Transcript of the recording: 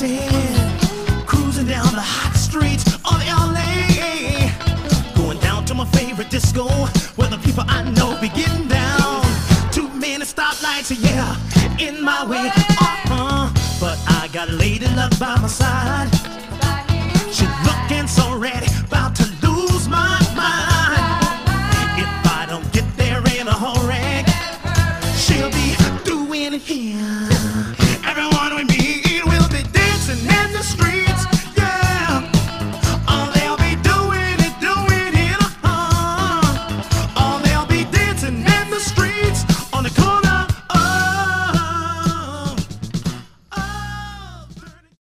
dancing, cruising down the hot streets of LA, going down to my favorite disco where the people I know be getting down. Too many stoplights, yeah, in my way, but I got lady love by my side.